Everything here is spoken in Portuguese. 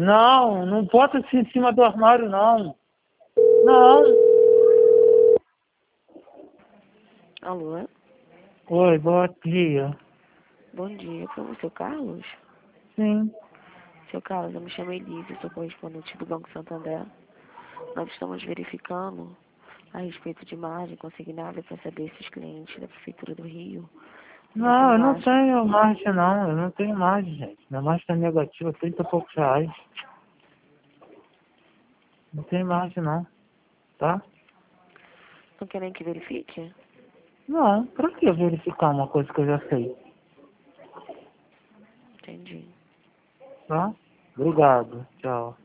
Não, não bota assim em cima do armário, não. Não. Alô? Oi, bom dia. Bom dia, foi o seu Carlos? Sim. Seu Carlos, eu me chamo Elise, sou correspondente do Banco Santander. Nós estamos verificando a respeito de margem consignada para saber se os clientes da Prefeitura do Rio ainda Não, têm eu não margem. tenho margem, não. Eu não tenho margem, gente. Minha margem tá negativa, 30 e poucos reais. Não tem margem, não. Tá? Não querem que verifique? Não, pra que verificar uma coisa que eu já sei? Entendi. Tá? Obrigado. Tchau.